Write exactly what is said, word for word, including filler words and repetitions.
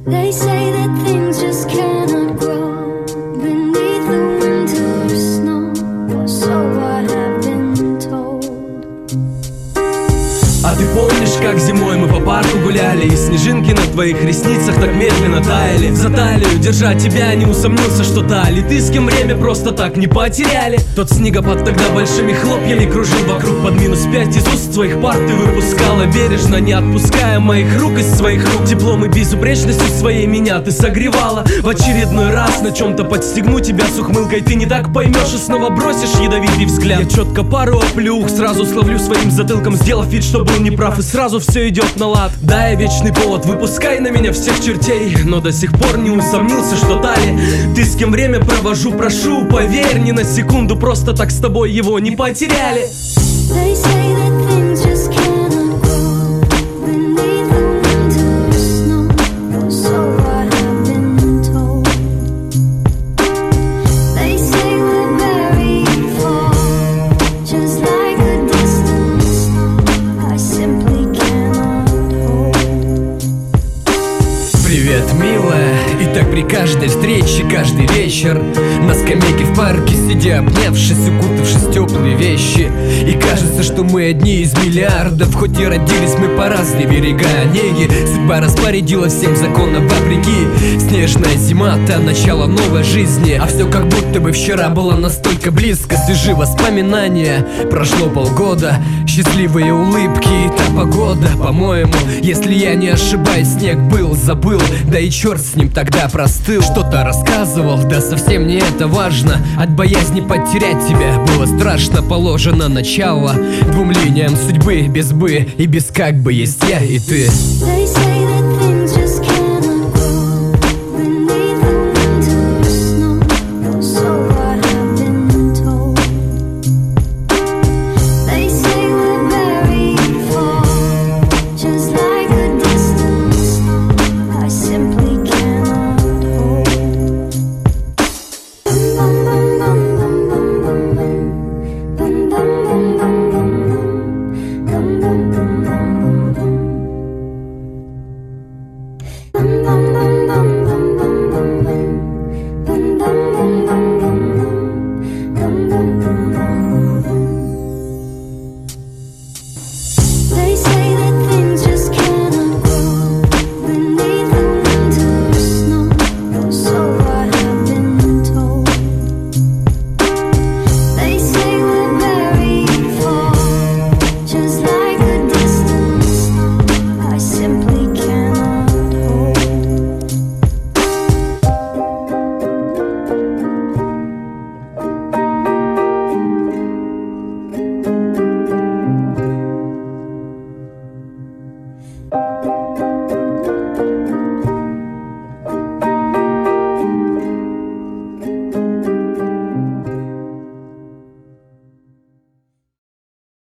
They say that things just cannot grow beneath the winter snow, or so I have been told. А ты помнишь, как зимой мы по парку гуляли, и снежинки на твоих ресницах так медленно таяли? За талию, держа тебя, не усомнился, что тали ты, с кем время просто так не потеряли. Тот снегопад тогда большими хлопьями кружил вокруг, под минус пять из уст своих пар ты выпускала бережно, не отпуская моих рук из своих рук. Теплом и безупречностью своей меня ты согревала. В очередной раз на чем-то подстегну тебя с ухмылкой, ты не так поймешь и снова бросишь ядовитый взгляд. Я четко пару оплюх сразу словлю своим затылком, сделав вид, что был неправ, и сразу все идет на лад. Дай вечный повод, выпускай на меня всех чертей, но до сих пор не усомнился, что тали ты, с кем время провожу, прошу, поверь, ни на секунду просто так с тобой его не потеряли. They say that things just cannot grow beneath the winter snow, or so I have been told. They say we're very far, just like a distant star I simply cannot hold. Привет, милая. И так при каждой встрече, каждый вечер на скамейке в парке, сидя обнявшись, укутавшись в теплые вещи. И кажется, что мы одни из миллиардов, хоть и родились мы по разные берега Онеги. Судьба распорядила всем законом вопреки. Снежная зима, та начало новой жизни, а все как будто бы вчера было настолько близко. Свежи воспоминания, прошло полгода, счастливые улыбки и та погода. По-моему, если я не ошибаюсь, снег был, забыл, да и черт с ним тогда простыл. Что-то рассказывал, да совсем не это важно. От боязни потерять тебя было страшно. Положено начало двум линиям судьбы, без бы и без как бы есть я и ты. They say that things just cannot grow beneath the winter snow, or so I have been told. They say we're very far, just like a distant star I simply cannot hold. Bum bum bum bum bum bum bum bum bum bum bum bum bum bum bum bum bum bum bum.